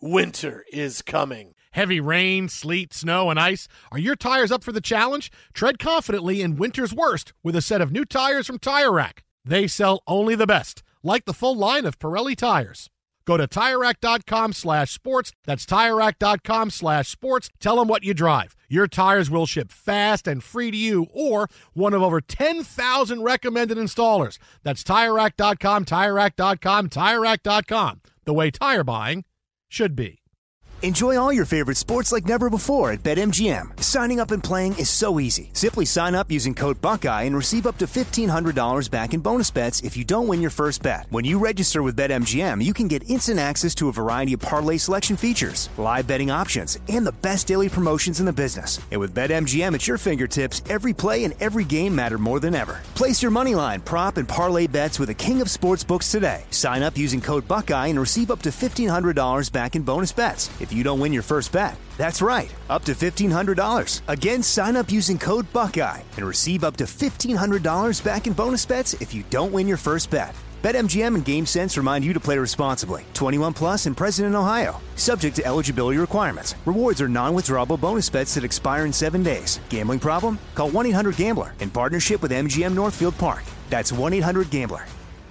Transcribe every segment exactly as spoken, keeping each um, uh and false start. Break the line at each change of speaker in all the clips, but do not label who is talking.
winter is coming.
Heavy rain, sleet, snow, and ice. Are your tires up for the challenge? Tread confidently in winter's worst with a set of new tires from Tire Rack. They sell only the best, like the full line of Pirelli tires. Go to TireRack.com slash sports. That's TireRack.com slash sports. Tell them what you drive. Your tires will ship fast and free to you or one of over ten thousand recommended installers. That's TireRack dot com, TireRack dot com, TireRack dot com. The way tire buying should be.
Enjoy all your favorite sports like never before at BetMGM. Signing up and playing is so easy. Simply sign up using code Buckeye and receive up to fifteen hundred dollars back in bonus bets if you don't win your first bet. When you register with BetMGM, you can get instant access to a variety of parlay selection features, live betting options, and the best daily promotions in the business. And with BetMGM at your fingertips, every play and every game matter more than ever. Place your moneyline, prop, and parlay bets with the king of sportsbooks today. Sign up using code Buckeye and receive up to fifteen hundred dollars back in bonus bets if you don't win your first bet. That's right, up to fifteen hundred dollars. Again, sign up using code Buckeye and receive up to fifteen hundred dollars back in bonus bets if you don't win your first bet. BetMGM and GameSense remind you to play responsibly. twenty-one plus and present in Ohio. Subject to eligibility requirements. Rewards are non-withdrawable bonus bets that expire in seven days. Gambling problem? Call one eight hundred gambler in partnership with M G M Northfield Park. That's one eight hundred gambler.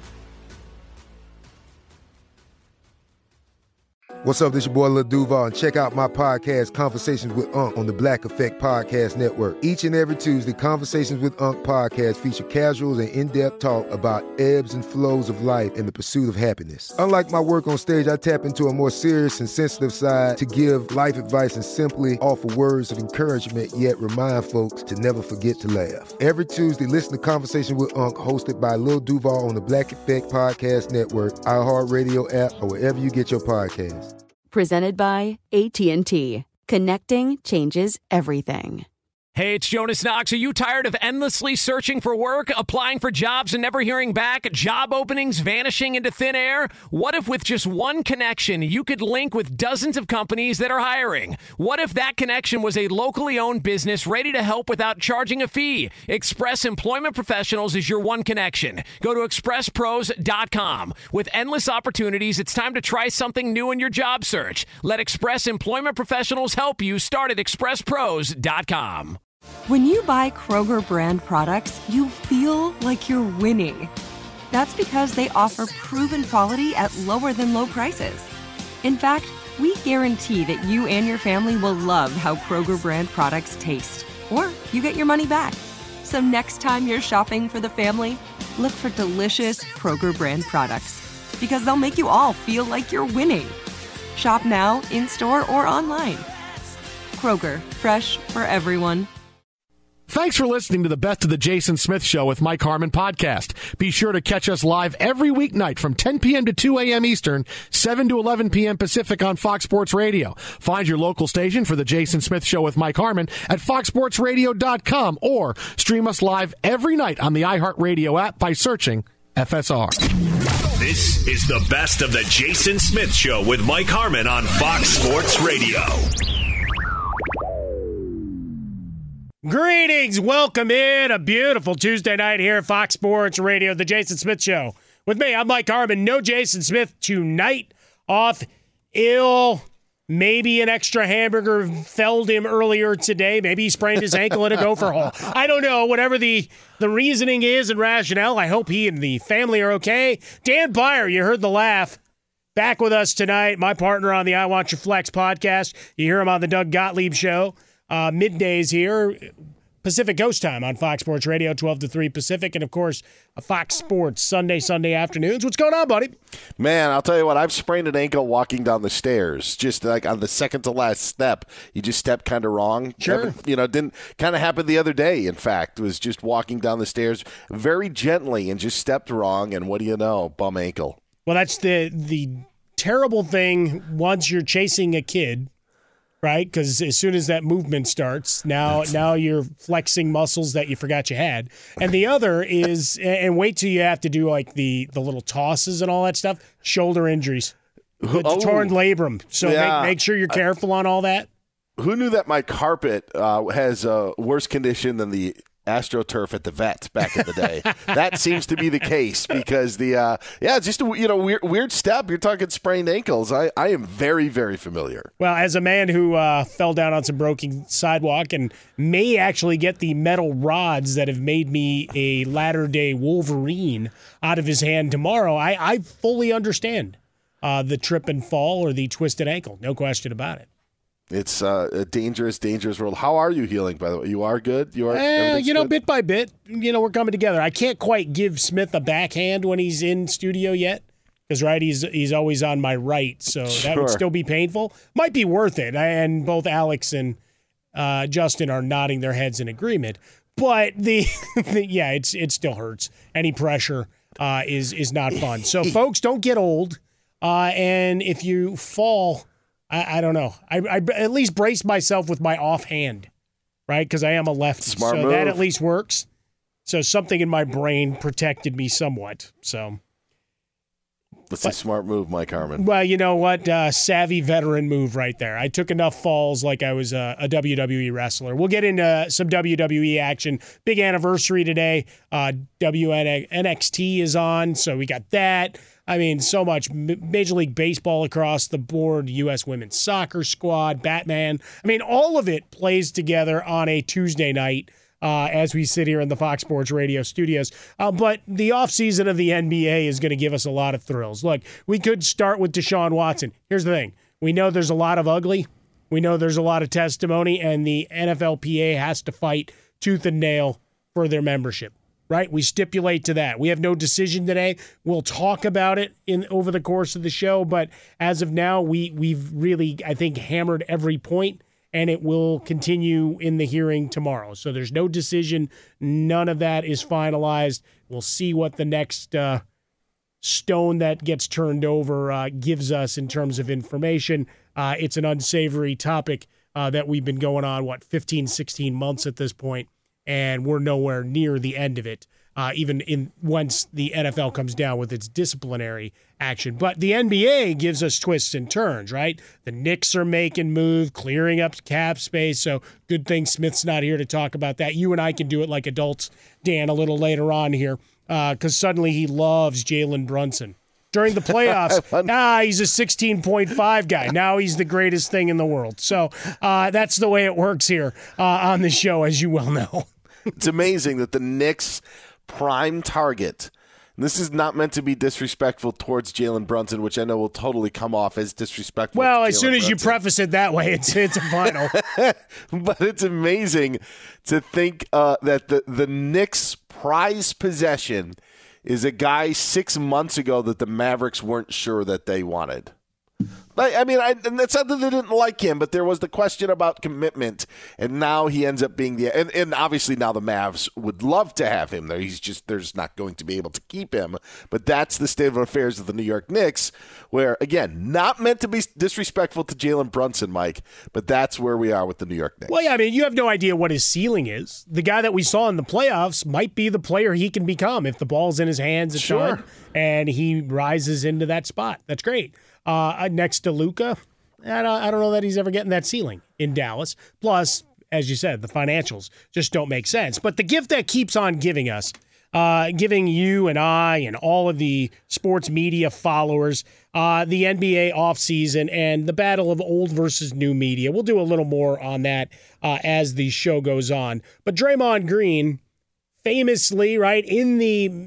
What's up, this your boy Lil Duval, and check out my podcast, Conversations with Unc, on the Black Effect Podcast Network. Each and every Tuesday, Conversations with Unc podcast feature casuals and in-depth talk about ebbs and flows of life and the pursuit of happiness. Unlike my work on stage, I tap into a more serious and sensitive side to give life advice and simply offer words of encouragement, yet remind folks to never forget to laugh. Every Tuesday, listen to Conversation with Unc, hosted by Lil Duval on the Black Effect Podcast Network, iHeartRadio app, or wherever you get your podcasts.
Presented by A T and T. Connecting changes everything.
Hey, it's Jonas Knox. Are you tired of endlessly searching for work, applying for jobs and never hearing back, job openings vanishing into thin air? What if with just one connection, you could link with dozens of companies that are hiring? What if that connection was a locally owned business ready to help without charging a fee? Express Employment Professionals is your one connection. Go to express pros dot com. With endless opportunities, it's time to try something new in your job search. Let Express Employment Professionals help you. Start at express pros dot com.
When you buy Kroger brand products, you feel like you're winning. That's because they offer proven quality at lower than low prices. In fact, we guarantee that you and your family will love how Kroger brand products taste, or you get your money back. So next time you're shopping for the family, look for delicious Kroger brand products, because they'll make you all feel like you're winning. Shop now, in-store, or online. Kroger, fresh for everyone.
Thanks for listening to the Best of the Jason Smith Show with Mike Harmon podcast. Be sure to catch us live every weeknight from ten p.m. to two a.m. Eastern, seven to eleven p.m. Pacific on Fox Sports Radio. Find your local station for the Jason Smith Show with Mike Harmon at fox sports radio dot com or stream us live every night on the iHeartRadio app by searching F S R.
This is the Best of the Jason Smith Show with Mike Harmon on Fox Sports Radio.
Greetings. Welcome in a beautiful Tuesday night here at Fox Sports Radio, the Jason Smith Show. With me, I'm Mike Harmon. No Jason Smith tonight. Off ill. Maybe an extra hamburger felled him earlier today. Maybe he sprained his ankle at a gopher hole. I don't know. Whatever the, the reasoning is and rationale, I hope he and the family are okay. Dan Byer, you heard the laugh. Back with us tonight. My partner on the I Want Your Flex podcast. You hear him on the Doug Gottlieb Show. Uh, middays here, Pacific Coast time on Fox Sports Radio, twelve to three Pacific, and of course, a Fox Sports Sunday, Sunday afternoons. What's going on, buddy?
Man, I'll tell you what, I've sprained an ankle walking down the stairs, just like on the second to last step. You just stepped kind of wrong.
Sure.
You know, didn't kind of happen the other day, in fact. Was just walking down the stairs very gently and just stepped wrong, and what do you know, bum ankle.
Well, that's the the terrible thing once you're chasing a kid. Right, because as soon as that movement starts, now now you're flexing muscles that you forgot you had. And the other is, and wait till you have to do like the, the little tosses and all that stuff, shoulder injuries, the,
oh,
the torn labrum. So
yeah.
make, make sure you're careful on all that.
Who knew that my carpet uh, has a worse condition than the AstroTurf at the vet back in the day. That seems to be the case because the uh, yeah, just a you know weird weird step. You're talking sprained ankles. I, I am very very familiar.
Well, as a man who uh, fell down on some broken sidewalk and may actually get the metal rods that have made me a latter day Wolverine out of his hand tomorrow, I, I fully understand uh, the trip and fall or the twisted ankle. No question about it.
It's uh, a dangerous, dangerous world. How are you healing, by the way? You are good? You are,
eh, you know,
good?
bit by bit, you know, we're coming together. I can't quite give Smith a backhand when he's in studio yet because, right, he's he's always on my right, so
sure.
that would still be painful. Might be worth it, and both Alex and uh, Justin are nodding their heads in agreement. But, the, the yeah, it's it still hurts. Any pressure uh, is, is not fun. So, folks, don't get old, uh, and if you fall – I, I don't know. I, I at least brace myself with my offhand, right? Because I am a lefty.
Smart
so
move.
That at least works. So something in my brain protected me somewhat. So
That's
but,
a smart move, Mike Harmon.
Well, you know what? Uh, savvy veteran move right there. I took enough falls like I was a, a W W E wrestler. We'll get into some W W E action. Big anniversary today. Uh, W N X T is on, so we got that. I mean, so much Major League Baseball across the board, U S Women's Soccer Squad, Batman. I mean, all of it plays together on a Tuesday night uh, as we sit here in the Fox Sports Radio studios. Uh, but the offseason of the N B A is going to give us a lot of thrills. Look, we could start with Deshaun Watson. Here's the thing. We know there's a lot of ugly. We know there's a lot of testimony, and the N F L P A has to fight tooth and nail for their membership. Right? We stipulate to that. We have no decision today. We'll talk about it in over the course of the show, but as of now, we, we've really, I think, hammered every point, and it will continue in the hearing tomorrow. So there's no decision. None of that is finalized. We'll see what the next uh, stone that gets turned over uh, gives us in terms of information. Uh, it's an unsavory topic uh, that we've been going on, what, fifteen, sixteen months at this point. And we're nowhere near the end of it, uh, even in once the N F L comes down with its disciplinary action. But the N B A gives us twists and turns, right? The Knicks are making moves, clearing up cap space. So good thing Smith's not here to talk about that. You and I can do it like adults, Dan, a little later on here, because uh, suddenly he loves Jalen Brunson. During the playoffs, ah, he's a sixteen point five guy. Now he's the greatest thing in the world. So uh, that's the way it works here uh, on the show, as you well know.
It's amazing that the Knicks' prime target, and this is not meant to be disrespectful towards Jalen Brunson, which I know will totally come off as disrespectful.
Well,
to
as
Jalen
soon as
Brunson.
you preface it that way, it's it's a final.
But it's amazing to think uh, that the, the Knicks' prize possession is a guy six months ago that the Mavericks weren't sure that they wanted. I, I mean, I, and it's not that they didn't like him, but there was the question about commitment, and now he ends up being the and, and obviously now the Mavs would love to have him there. He's just they're just not going to be able to keep him. But that's the state of affairs of the New York Knicks, where again, not meant to be disrespectful to Jalen Brunson, Mike, but that's where we are with the New York Knicks.
Well, yeah, I mean, you have no idea what his ceiling is. The guy that we saw in the playoffs might be the player he can become if the ball's in his hands at
sure.
time, and he rises into that spot. That's great. Uh, next to Luka, I don't, I don't know that he's ever getting that ceiling in Dallas. Plus, as you said, the financials just don't make sense. But the gift that keeps on giving us, uh, giving you and I and all of the sports media followers, uh, the N B A offseason and the battle of old versus new media. We'll do a little more on that uh, as the show goes on. But Draymond Green, famously, right, in the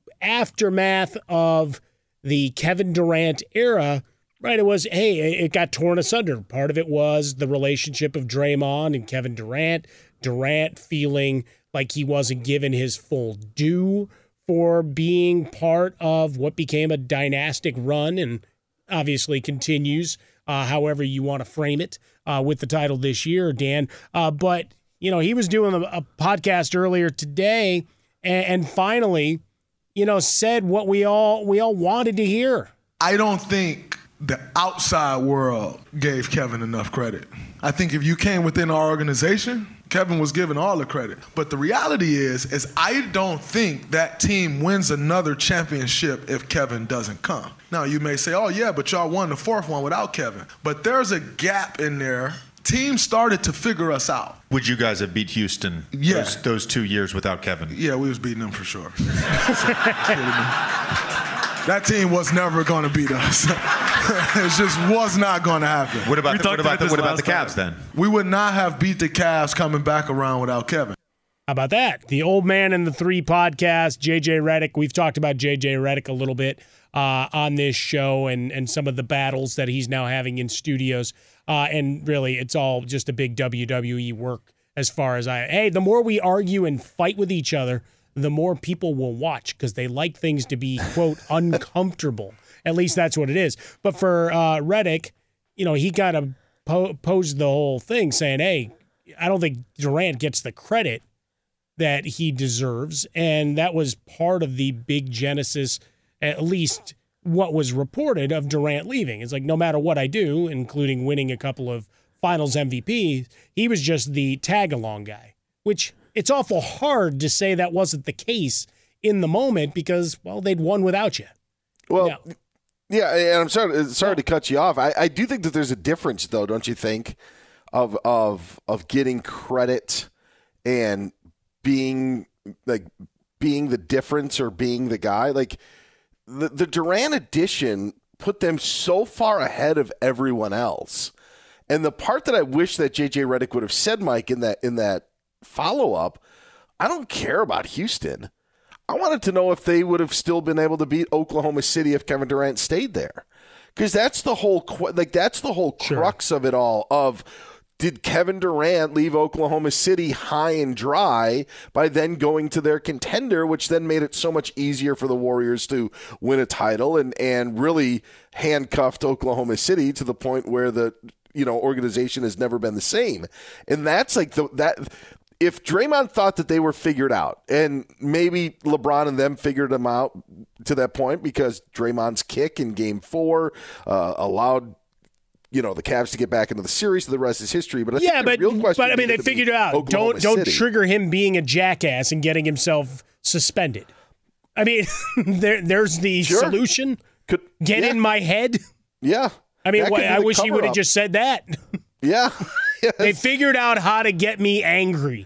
aftermath of the Kevin Durant era, right, it was, hey, it got torn asunder. Part of it was the relationship of Draymond and Kevin Durant, Durant feeling like he wasn't given his full due for being part of what became a dynastic run and obviously continues, uh, however you want to frame it, uh, with the title this year, Dan. Uh, but, you know, he was doing a, a podcast earlier today and, and finally, you know, said what we all we all wanted to hear.
I don't think the outside world gave Kevin enough credit. I think if you came within our organization, Kevin was given all the credit. But the reality is, is I don't think that team wins another championship if Kevin doesn't come. Now, you may say, oh, yeah, but y'all won the fourth one without Kevin. But there's a gap in there teams started to figure us out.
Would you guys have beat Houston
yeah.
those, those two years without Kevin?
Yeah, we was beating them for sure. That team was never going to beat us. It just was not going to happen.
What about the, what about the, what about the Cavs then?
We would not have beat the Cavs coming back around without Kevin.
How about that? The Old Man and the Three podcast, J J Redick. We've talked about J J Redick a little bit uh, on this show and, and some of the battles that he's now having in studios. Uh, and really, it's all just a big W W E work as far as I... Hey, the more we argue and fight with each other, the more people will watch because they like things to be, quote, uncomfortable. At least that's what it is. But for uh, Redick, you know, he kind of po- posed the whole thing saying, hey, I don't think Durant gets the credit that he deserves. And that was part of the big genesis, at least what was reported of Durant leaving. It's like, no matter what I do, including winning a couple of finals M V Ps, he was just the tag-along guy, which it's awful hard to say that wasn't the case in the moment because, well, they'd won without you.
Well,
now,
yeah, and I'm sorry, sorry to cut you off. I, I do think that there's a difference, though, don't you think, of of of getting credit and being like being the difference or being the guy. Like the the Durant addition put them so far ahead of everyone else. And the part that I wish that J J Redick would have said, Mike, in that in that follow-up, I don't care about Houston. I wanted to know if they would have still been able to beat Oklahoma City if Kevin Durant stayed there. Because that's the whole like that's the whole
sure.
crux of it all of did Kevin Durant leave Oklahoma City high and dry by then going to their contender, which then made it so much easier for the Warriors to win a title and, and really handcuffed Oklahoma City to the point where the you know organization has never been the same. And that's like the that if Draymond thought that they were figured out, and maybe LeBron and them figured them out to that point because Draymond's kick in game four uh, allowed you know, the Cavs to get back into the series, so the rest is history. But I
yeah,
think
but,
the real question
but I mean, they figured it out.
Oklahoma
don't don't
City.
trigger him being a jackass and getting himself suspended. I mean, there there's the
sure.
solution.
Could,
Get
yeah.
in my head.
Yeah.
I mean, what, I wish he would have just said that.
Yeah. Yes.
They figured out how to get me angry.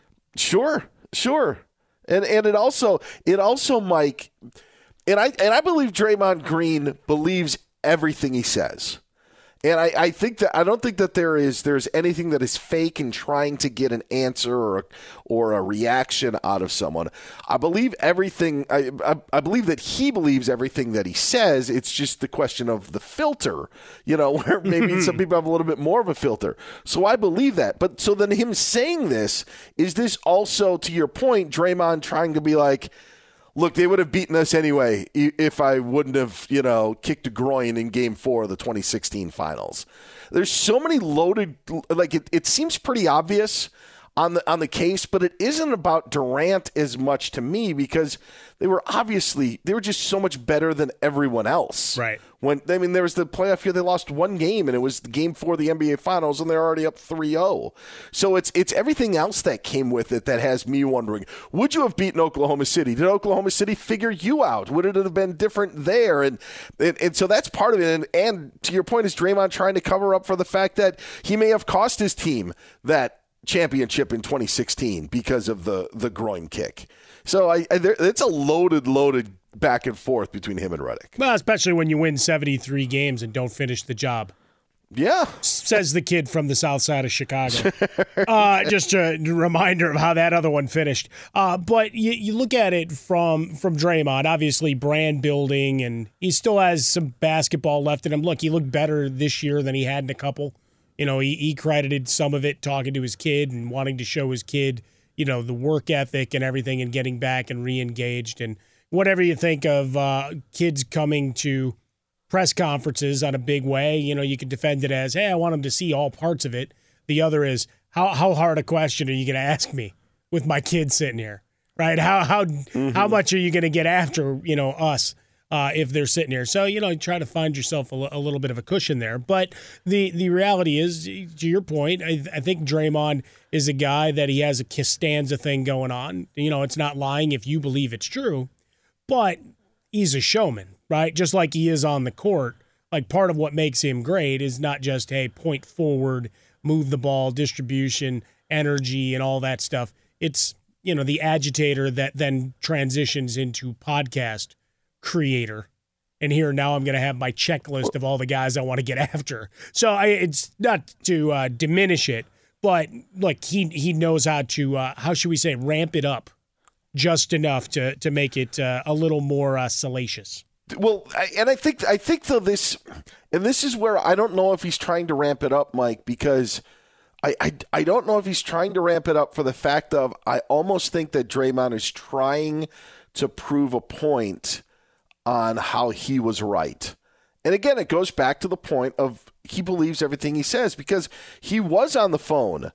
Sure, sure. And and it also it also Mike, and I and I believe Draymond Green believes everything he says. And I, I think that I don't think that there is there's anything that is fake in trying to get an answer or or a reaction out of someone. I believe everything. I, I I believe that he believes everything that he says. It's just the question of the filter, you know, where maybe some people have a little bit more of a filter. So I believe that. But so then him saying this, is this also, to your point, Draymond trying to be like, look, they would have beaten us anyway if I wouldn't have, you know, kicked a groin in game four of the twenty sixteen finals. There's so many loaded, like it, it seems pretty obvious on the on the case, but it isn't about Durant as much to me because they were obviously, they were just so much better than everyone else.
Right.
When I mean, there was the playoff year they lost one game, and it was game four of the N B A Finals, and they're already up three oh. So it's it's everything else that came with it that has me wondering, would you have beaten Oklahoma City? Did Oklahoma City figure you out? Would it have been different there? And and, and so that's part of it. And, and to your point, is Draymond trying to cover up for the fact that he may have cost his team that championship in twenty sixteen because of the, the groin kick. So I, I there, it's a loaded, loaded back and forth between him and Redick.
Well, especially when you win seventy-three games and don't finish the job.
Yeah.
Says the kid from the south side of Chicago. uh, just a reminder of how that other one finished. Uh, but you, you look at it from, from Draymond, obviously brand building, and he still has some basketball left in him. Look, he looked better this year than he had in a couple. You know, he, he credited some of it talking to his kid and wanting to show his kid, you know, the work ethic and everything and getting back and re-engaged. And whatever you think of uh, kids coming to press conferences on a big way, you know, you can defend it as, hey, I want them to see all parts of it. The other is, how how hard a question are you going to ask me with my kid sitting here, right? How how mm-hmm. how much are you going to get after, you know, us? Uh, if they're sitting here. So, you know, try to find yourself a, l- a little bit of a cushion there. But the, the reality is, to your point, I, I think Draymond is a guy that he has a Costanza thing going on. You know, it's not lying if you believe it's true, but he's a showman, right? Just like he is on the court. Like, part of what makes him great is not just, hey, point forward, move the ball, distribution, energy, and all that stuff. It's, you know, the agitator that then transitions into podcast creator. And here now I'm going to have my checklist of all the guys I want to get after. So I, it's not to uh, diminish it, but look, he he knows how to, uh, how should we say, ramp it up just enough to to make it uh, a little more uh, salacious.
Well, I, and I think I think though this, and this is where I don't know if he's trying to ramp it up, Mike, because I, I, I don't know if he's trying to ramp it up for the fact of I almost think that Draymond is trying to prove a point on how he was right. And again, it goes back to the point of he believes everything he says because he was on the phone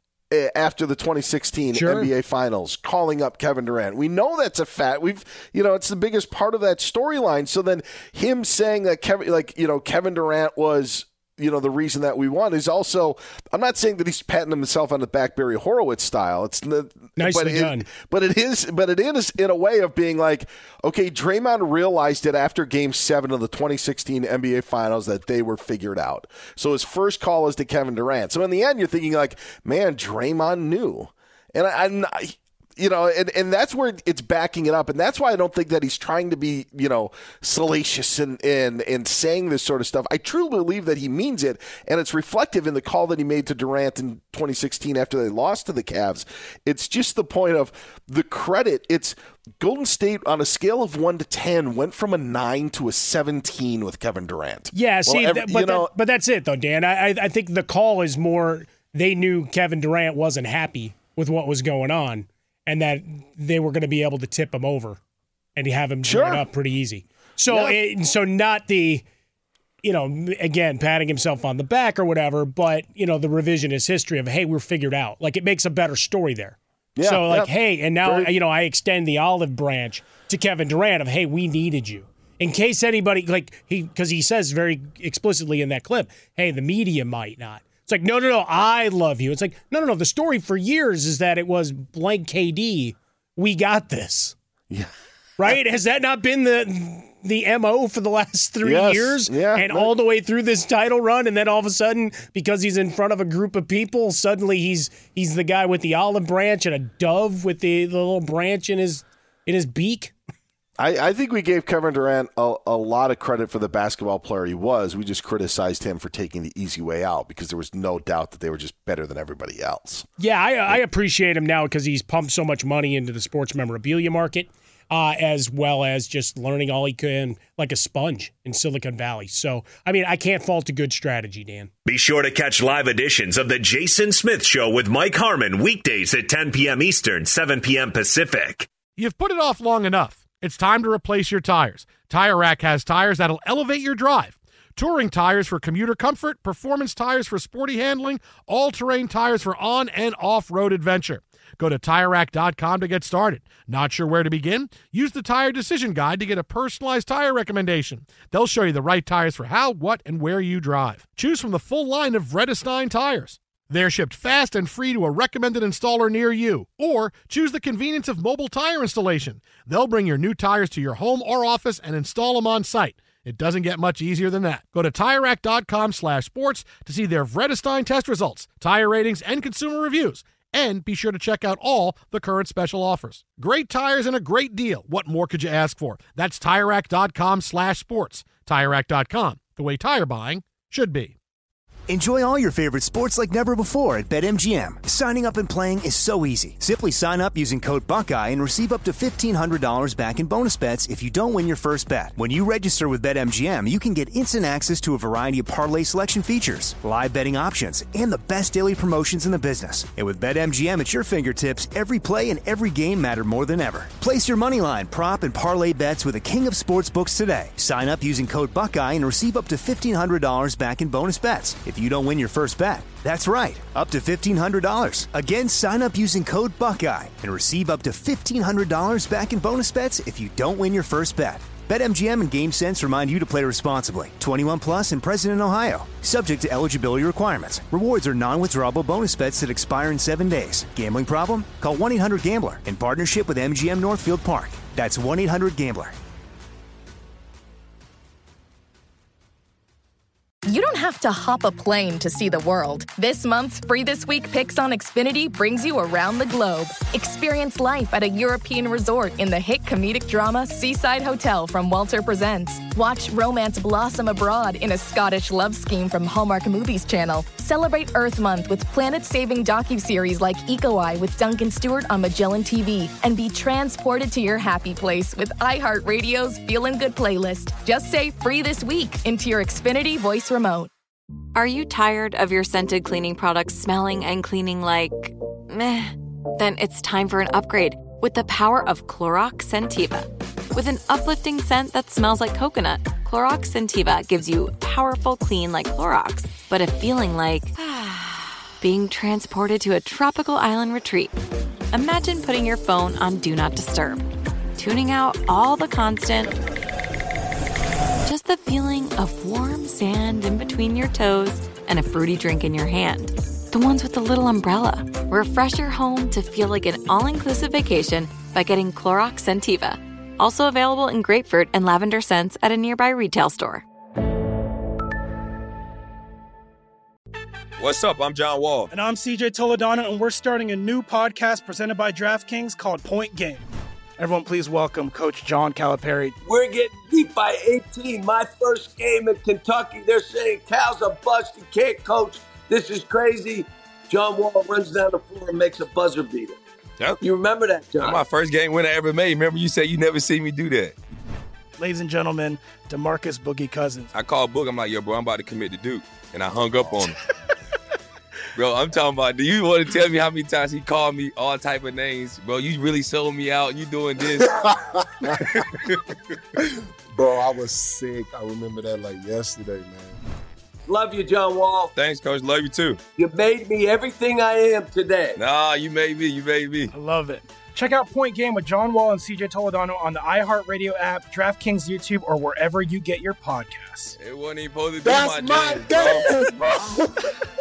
after the twenty sixteen sure. N B A Finals, calling up Kevin Durant. We know that's a fact. We've, you know, it's the biggest part of that storyline. So then him saying that Kevin, like, you know, Kevin Durant was, you know, the reason that we won is also, I'm not saying that he's patting himself on the back Barry Horowitz style. It's the,
nicely
but it,
done.
But it is, but it is in a way of being like, okay, Draymond realized it after Game Seven of the twenty sixteen N B A Finals that they were figured out. So his first call is to Kevin Durant. So in the end, you're thinking like, man, Draymond knew, and I, I'm not, you know, and, and that's where it's backing it up. And that's why I don't think that he's trying to be, you know, salacious and, and, and saying this sort of stuff. I truly believe that he means it, and it's reflective in the call that he made to Durant in twenty sixteen after they lost to the Cavs. It's just the point of the credit. It's Golden State, on a scale of one to ten, went from a nine to a seventeen with Kevin Durant.
Yeah, see,
well, every,
that, but,
you know,
that, but that's it, though, Dan. I, I think the call is more they knew Kevin Durant wasn't happy with what was going on, and that they were going to be able to tip him over and have him
sure.
turn it up pretty easy. So,
yeah.
it, so not the, you know, again, patting himself on the back or whatever, but, you know, the revisionist history of, hey, we're figured out. Like, it makes a better story there.
Yeah,
so, like,
yeah.
hey, and now,
Very-
you know, I extend the olive branch to Kevin Durant of, hey, we needed you. In case anybody, like, he, because he says very explicitly in that clip, hey, the media might not. It's like, no, no, no, I love you. It's like, no, no, no. The story for years is that it was blank K D. We got this.
Yeah.
Right? Has that not been the the M O for the last three
yes.
years?
Yeah.
And all the way through this title run, and then all of a sudden, because he's in front of a group of people, suddenly he's he's the guy with the olive branch and a dove with the, the little branch in his in his beak.
I, I think we gave Kevin Durant a, a lot of credit for the basketball player he was. We just criticized him for taking the easy way out because there was no doubt that they were just better than everybody else.
Yeah, I, I appreciate him now because he's pumped so much money into the sports memorabilia market, uh, as well as just learning all he can like a sponge in Silicon Valley. So, I mean, I can't fault a good strategy, Dan.
Be sure to catch live editions of The Jason Smith Show with Mike Harmon weekdays at ten p.m. Eastern, seven p.m. Pacific.
You've put it off long enough. It's time to replace your tires. Tire Rack has tires that'll elevate your drive. Touring tires for commuter comfort, performance tires for sporty handling, all-terrain tires for on- and off-road adventure. Go to Tire Rack dot com to get started. Not sure where to begin? Use the Tire Decision Guide to get a personalized tire recommendation. They'll show you the right tires for how, what, and where you drive. Choose from the full line of Vredestein tires. They're shipped fast and free to a recommended installer near you. Or choose the convenience of mobile tire installation. They'll bring your new tires to your home or office and install them on site. It doesn't get much easier than that. Go to Tire Rack dot com slash sports to see their Vredestein test results, tire ratings, and consumer reviews. And be sure to check out all the current special offers. Great tires and a great deal. What more could you ask for? That's Tire Rack dot com slash sports. Tire Rack dot com, the way tire buying should be.
Enjoy all your favorite sports like never before at BetMGM. Signing up and playing is so easy. Simply sign up using code Buckeye and receive up to fifteen hundred dollars back in bonus bets if you don't win your first bet. When you register with BetMGM, you can get instant access to a variety of parlay selection features, live betting options, and the best daily promotions in the business. And with BetMGM at your fingertips, every play and every game matter more than ever. Place your moneyline, prop, and parlay bets with the king of sportsbooks today. Sign up using code Buckeye and receive up to fifteen hundred dollars back in bonus bets if you don't win your first bet. That's right, up to fifteen hundred dollars. Again, sign up using code Buckeye and receive up to fifteen hundred dollars back in bonus bets if you don't win your first bet. BetMGM and GameSense remind you to play responsibly. twenty-one plus and present in Ohio. Subject to eligibility requirements. Rewards are non-withdrawable bonus bets that expire in seven days. Gambling problem? Call one eight hundred gambler in partnership with M G M Northfield Park. That's one eight hundred gambler.
You don't have have to hop a plane to see the world. This month's Free This Week Picks on Xfinity brings you around the globe. Experience life at a European resort in the hit comedic drama Seaside Hotel from Walter Presents. Watch romance blossom abroad in a Scottish love scheme from Hallmark Movies Channel. Celebrate Earth Month with planet-saving docuseries like Eco Eye with Duncan Stewart on Magellan T V. And be transported to your happy place with iHeartRadio's Feelin' Good playlist. Just say Free This Week into your Xfinity voice remote.
Are you tired of your scented cleaning products smelling and cleaning like meh? Then it's time for an upgrade with the power of Clorox Scentiva. With an uplifting scent that smells like coconut, Clorox Scentiva gives you powerful clean like Clorox, but a feeling like being transported to a tropical island retreat. Imagine putting your phone on Do Not Disturb, tuning out all the constant, just the feeling of warm sand in between your toes and a fruity drink in your hand. The ones with the little umbrella. Refresh your home to feel like an all-inclusive vacation by getting Clorox Scentiva. Also available in grapefruit and lavender scents at a nearby retail store.
What's up? I'm John Wall.
And I'm C J Toledano, and we're starting a new podcast presented by DraftKings called Point Game. Everyone, please welcome Coach John Calipari.
We're getting beat by eighteen. My first game in Kentucky, they're saying Cal's a bust. He can't coach. This is crazy. John Wall runs down the floor and makes a buzzer beater.
Yep.
You remember that, John?
That's my first game winner I ever made. Remember you said you never seen me do that.
Ladies and gentlemen, DeMarcus Boogie Cousins.
I called Boog. I'm like, yo, bro, I'm about to commit to Duke. And I hung up on him. Bro, I'm talking about, do you want to tell me how many times he called me all type of names? Bro, you really sold me out. You doing this.
Bro, I was sick. I remember that like yesterday, man.
Love you, John Wall.
Thanks, Coach. Love you, too.
You made me everything I am today.
Nah, you made me. You made me.
I love it. Check out Point Game with John Wall and C J Toledano on the iHeartRadio app, DraftKings YouTube, or wherever you get your podcasts.
It wasn't even supposed to be
That's
my,
my
jam,
game,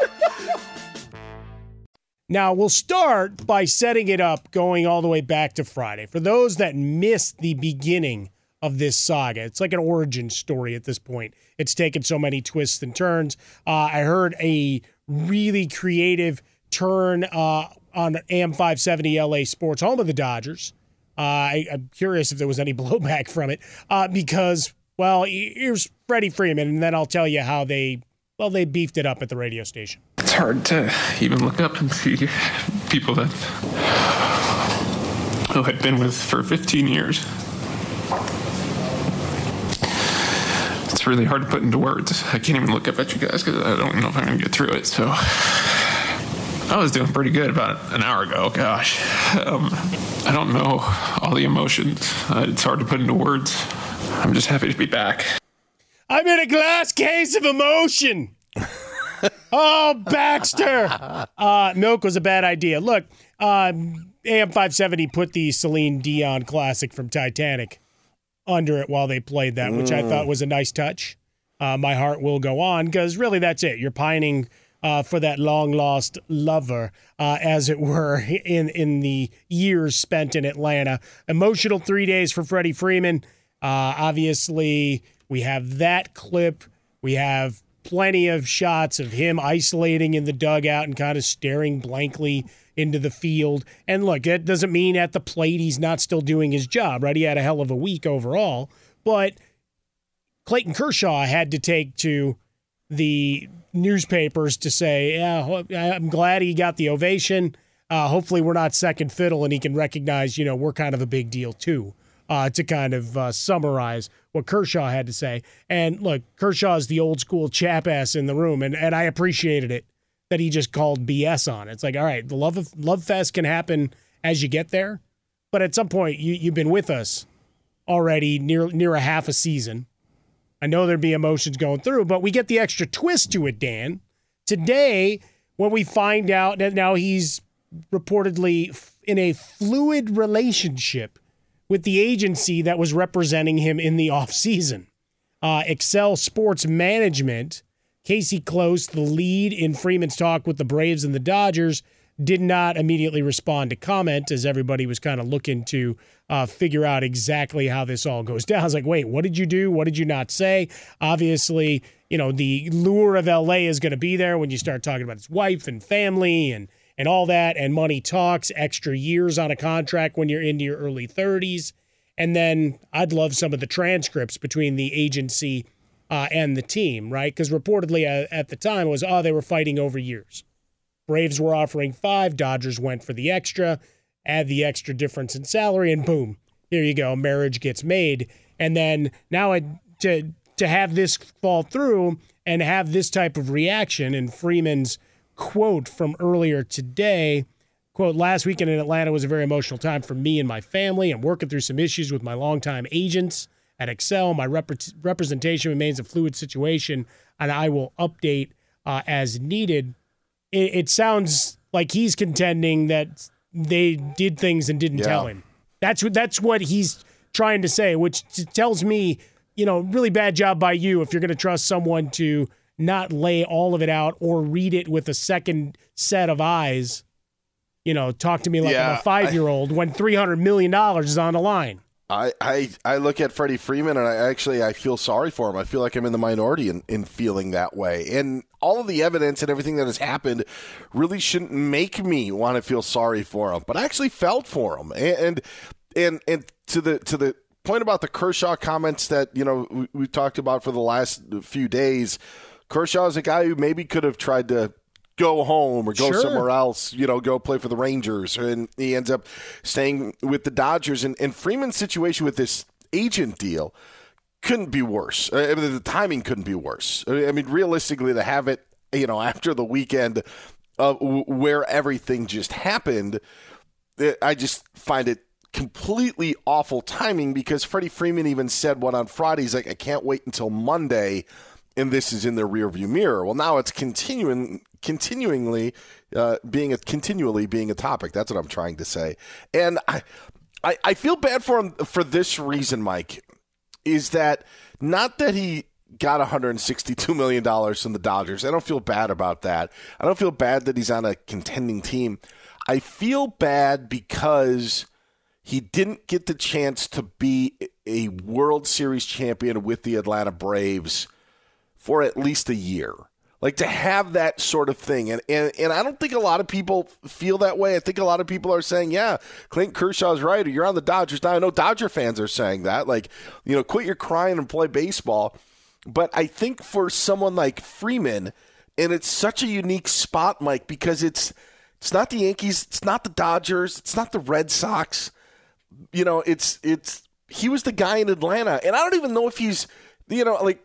Now, we'll start by setting it up going all the way back to Friday. For those that missed the beginning of this saga, it's like an origin story at this point. It's taken so many twists and turns. Uh, I heard a really creative turn uh, on A M five seventy L A Sports, home of the Dodgers. Uh, I, I'm curious if there was any blowback from it uh, because, well, here's Freddie Freeman, and then I'll tell you how they, well, they beefed it up at the radio station.
It's hard to even look up and see people that who had been with for fifteen years. It's really hard to put into words. I can't even look up at you guys because I don't know if I'm going to get through it. So I was doing pretty good about an hour ago. Gosh, um, I don't know all the emotions. Uh, it's hard to put into words. I'm just happy to be back.
I'm in a glass case of emotion. Oh, Baxter. Uh, milk was a bad idea. Look, uh, A M five seventy put the Celine Dion classic from Titanic under it while they played that, which I thought was a nice touch. Uh, My Heart Will Go On, because really that's it. You're pining uh, for that long-lost lover, uh, as it were, in, in the years spent in Atlanta. Emotional three days for Freddie Freeman. Uh, obviously, we have that clip. We have plenty of shots of him isolating in the dugout and kind of staring blankly into the field. And look, that doesn't mean at the plate he's not still doing his job, right? He had a hell of a week overall. But Clayton Kershaw had to take to the newspapers to say, yeah, I'm glad he got the ovation. Uh, hopefully we're not second fiddle and he can recognize, you know, we're kind of a big deal too. Uh, to kind of uh, summarize what Kershaw had to say. And look, Kershaw is the old school chap ass in the room, and, and I appreciated it that he just called B S on it. It's like, all right, the love of, love fest can happen as you get there, but at some point you, you've been with us already near near a half a season. I know there'd be emotions going through, but we get the extra twist to it, Dan. Today, when we find out that now he's reportedly in a fluid relationship with the agency that was representing him in the offseason. Uh, Excel Sports Management, Casey Close, the lead in Freeman's talk with the Braves and the Dodgers, did not immediately respond to comment as everybody was kind of looking to uh, figure out exactly how this all goes down. I was like, wait, what did you do? What did you not say? Obviously, you know, the lure of L A is going to be there when you start talking about his wife and family and, and all that, and money talks, extra years on a contract when you're into your early thirties. And then I'd love some of the transcripts between the agency uh, and the team, right? Because reportedly uh, at the time it was, oh, they were fighting over years. Braves were offering five, Dodgers went for the extra, add the extra difference in salary, and boom, here you go, marriage gets made. And then now I, to to have this fall through and have this type of reaction, and Freeman's quote from earlier today, quote, last weekend in Atlanta was a very emotional time for me and my family. I'm working through some issues with my longtime agents at Excel. My rep- representation remains a fluid situation, and I will update uh, as needed. It, it sounds like he's contending that they did things and didn't
yeah.
tell him. That's what that's what he's trying to say, which t- tells me, you know, really bad job by you if you're going to trust someone to not lay all of it out or read it with a second set of eyes. You know, talk to me like
yeah,
I'm a five-year-old I, when three hundred million dollars is on the line.
I, I, I look at Freddie Freeman, and I actually I feel sorry for him. I feel like I'm in the minority in, in feeling that way. And all of the evidence and everything that has happened really shouldn't make me want to feel sorry for him. But I actually felt for him. And and and to the to the point about the Kershaw comments that, you know, we, we've talked about for the last few days, Kershaw is a guy who maybe could have tried to go home or go
sure.
somewhere else, you know, go play for the Rangers. And he ends up staying with the Dodgers. And, and Freeman's situation with this agent deal couldn't be worse. I mean, the timing couldn't be worse. I mean, realistically, to have it, you know, after the weekend uh, where everything just happened, I just find it completely awful timing, because Freddie Freeman even said what on Friday, he's like, I can't wait until Monday, and this is in the rearview mirror. Well, now it's continuing, continuingly uh, being a continually being a topic. That's what I'm trying to say. And I, I, I feel bad for him for this reason, Mike, is that not that he got one hundred sixty-two million dollars from the Dodgers. I don't feel bad about that. I don't feel bad that he's on a contending team. I feel bad because he didn't get the chance to be a World Series champion with the Atlanta Braves for at least a year. Like, to have that sort of thing. And, and and I don't think a lot of people feel that way. I think a lot of people are saying, yeah, Clayton Kershaw's right, or you're on the Dodgers. Now, I know Dodger fans are saying that. Like, you know, quit your crying and play baseball. But I think for someone like Freeman, and it's such a unique spot, Mike, because it's it's not the Yankees, it's not the Dodgers, it's not the Red Sox. You know, it's it's he was the guy in Atlanta. And I don't even know if he's, you know, like,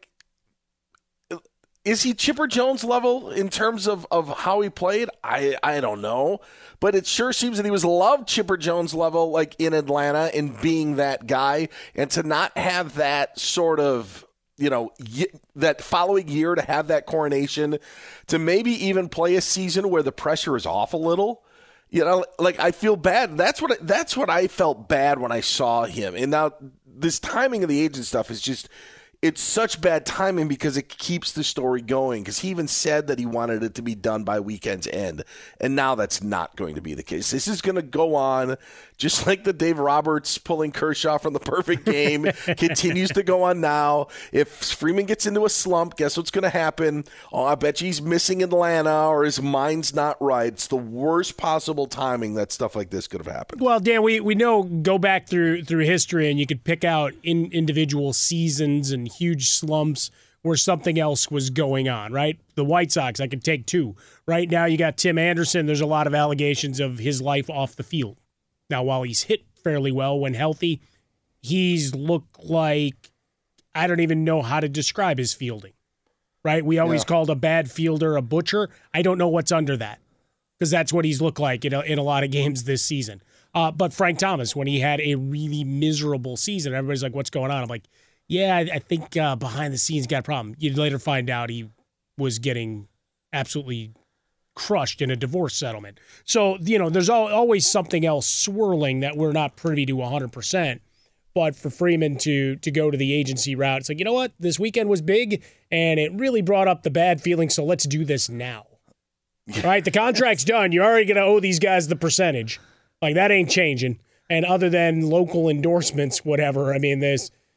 is he Chipper Jones level in terms of, of how he played? I, I don't know. But it sure seems that he was loved Chipper Jones level, like in Atlanta, and being that guy. And to not have that sort of, you know, y- that following year, to have that coronation, to maybe even play a season where the pressure is off a little. You know, like, I feel bad. That's what that's what I felt bad when I saw him. And now this timing of the agent stuff is just, it's such bad timing because it keeps the story going. Because he even said that he wanted it to be done by weekend's end. And now that's not going to be the case. This is going to go on just like the Dave Roberts pulling Kershaw from the perfect game continues to go on now. If Freeman gets into a slump, guess what's going to happen? Oh, I bet you he's missing Atlanta, or his mind's not right. It's the worst possible timing that stuff like this could have happened.
Well, Dan, we, we know, go back through through history, and you could pick out in individual seasons and huge slumps where something else was going on, right? The White Sox, I could take two. Right now you got Tim Anderson. There's a lot of allegations of his life off the field. Now, while he's hit fairly well when healthy, he's looked like, I don't even know how to describe his fielding, right? We always yeah. called a bad fielder a butcher. I don't know what's under that, because that's what he's looked like in a, in a lot of games this season. Uh, but Frank Thomas, when he had a really miserable season, everybody's like, what's going on? I'm like, yeah, I, I think uh, behind the scenes got a problem. You'd later find out he was getting absolutely crushed in a divorce settlement. So, you know, there's al- always something else swirling that we're not privy to one hundred percent. But for Freeman to to go to the agency route, it's like, you know what? This weekend was big, and it really brought up the bad feeling, so let's do this now. Right? The contract's done. You're already going to owe these guys the percentage. Like, that ain't changing. And other than local endorsements, whatever, I mean, there's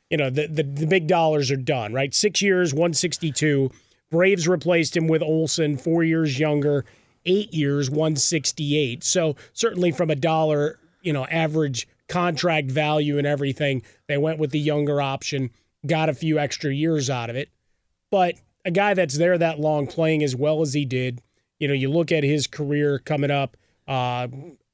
you know, the, the, the big dollars are done, right? Six years, one sixty-two. Braves replaced him with Olson, four years younger, eight years, one sixty-eight. So certainly from a dollar, you know, average contract value and everything, they went with the younger option, got a few extra years out of it. But a guy that's there that long playing as well as he did, you know, you look at his career coming up, uh,